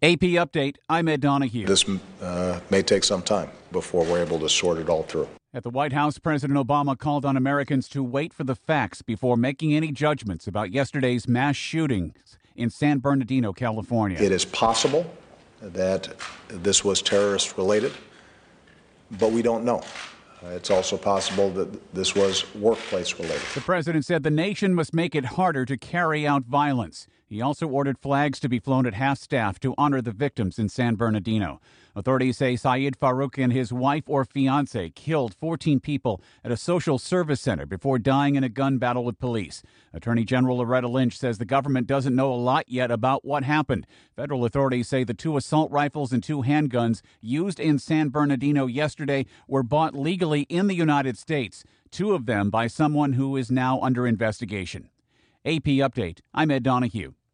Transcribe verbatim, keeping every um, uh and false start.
A P Update, I'm Ed Donahue. This uh, may take some time before we're able to sort it all through. At the White House, President Obama called on Americans to wait for the facts before making any judgments about yesterday's mass shootings in San Bernardino, California. It is possible that this was terrorist-related, but we don't know. Uh, it's also possible that this was workplace-related. The president said the nation must make it harder to carry out violence. He also ordered flags to be flown at half-staff to honor the victims in San Bernardino. Authorities say Syed Farouk and his wife or fiancé killed fourteen people at a social service center before dying in a gun battle with police. Attorney General Loretta Lynch says the government doesn't know a lot yet about what happened. Federal authorities say the two assault rifles and two handguns used in San Bernardino yesterday were bought legally in the United States, two of them by someone who is now under investigation. A P Update, I'm Ed Donahue.